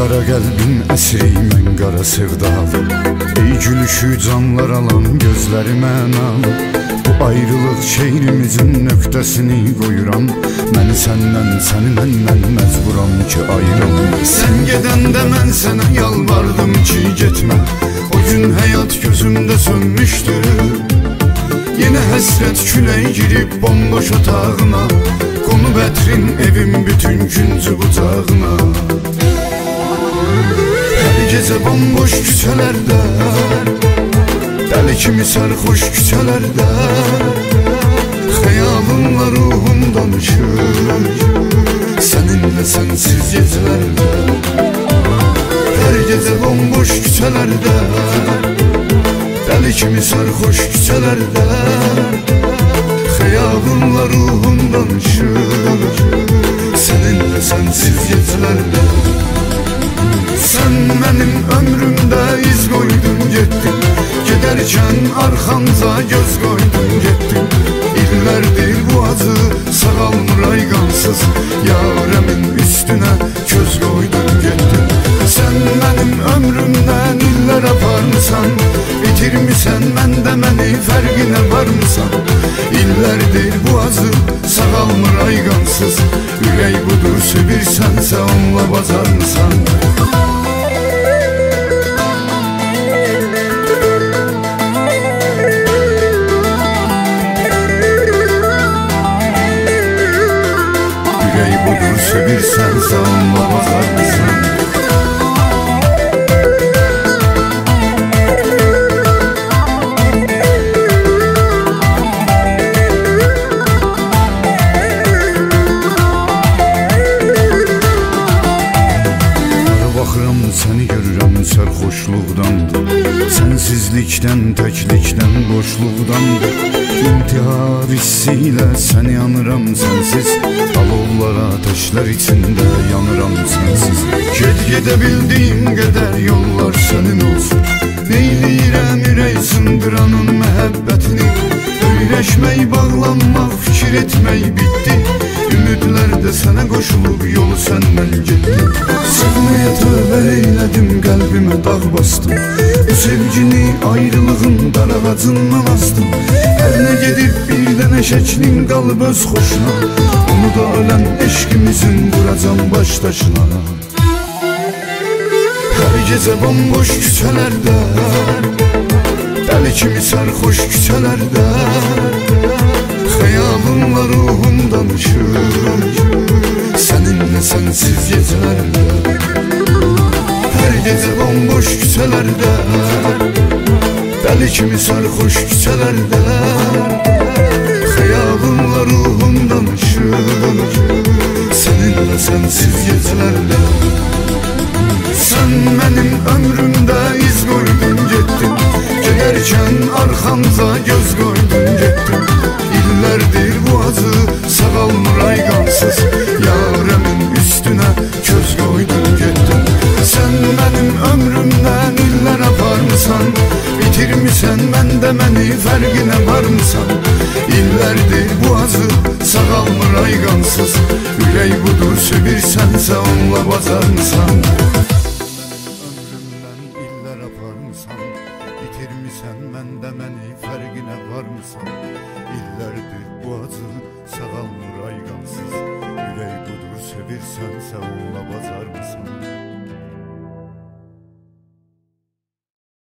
qara qəlbin əsri, mən qara sevdalı. Ey gülüşü canlar alan gözləri mənalı. Bu ayrılıq şehrimizin nöqtəsini qoyuram. Məni səndən, səni məndən məcburam ki ayıram. Sən gedəndə mən sənə yalvardım ki getmə. O gün həyat gözümdə sönmüşdü. Yenə həsrət külək girib bomboş otağına. Qonub ətrin evim bütün güncü bucağına. Hər gecə bomboş küçələrdə, dəli kimi sərxoş küçələrdə, xəyalınla ruhum danışır səninlə sənsiz gecələrdə. Hər gecə bomboş küçələrdə, dəli kimi sərxoş küçələrdə, xəyalınla ruhum danışır səninlə sənsiz gecələrdə. Sən mənim ömrümdə iz qoydun getdin, gedərkən arxamca göz qoydun getdin. İllərdir bu acı sağalmır ayqansız, yarəmin üstünə göz qoydun getdin. Sən mənim ömrümdən illər aparmısan, bitirmisən məndə məni, fərqinə varmısan? İllərdir bu acı sağalmır ayqansız, ürək budur sevirsənsə onunla bacarmısan? Ürək budur sevirsənsə onunla bacarmısan? Səni görürəm sərxoşluqdandır, sənsizlikdən, təklikdən, boşluqdandır. İntihar hissi ilə səni yanıram sənsiz, alovlar ateşlər içində yanıram sənsiz. Gedə bildiyim qədər yollar sənin olsun, neyləyirəm ürək sındıranın məhəbbətini. Öyrəşmək, bağlanmaq, fikir etmək bitdi, ümidlər də sənə qoşulub yolu səndən getdi. Sevməyə tövbə eylədim, qəlbimə dağ bastım, bu sevgini ayrılığın darağacından astım. Hər nə gedib bir dənə şəklin qalıb öz xoşuna, onu da ölən eşqimizin quracam baş daşına. Hər gecə bomboş küçələrdə, dəli kimi sərxoş küçələrdə, xəyalınla ruhum danışır səninlə sənsiz gecələrdə. Hər gecə bomboş küçələrdə, dəli kimi sərxoş küçələrdə, xəyalınla ruhum danışır səninlə sənsiz gecələrdə. Sən mənim ömrümdə iz qoydun getdin, gedərkən arxamca göz qoydun getdin. İllərdir bu acı sağalmır ayqansız, yarəmin üstünə göz qoydun getdin. Sən mənim ömrümdən illər aparmısan, bitirmisən məndə məni, fərqinə varmısan? İllərdir bu acı sağalmır ayqansız, ürək budur sevirsənsə onunla bacarmısan? Bitirmisən məndə məni, fərqinə varmısan? İllərdir bu acı sağalmır ayqansız, ürək budur sevirsənsə onunla bacarmısan?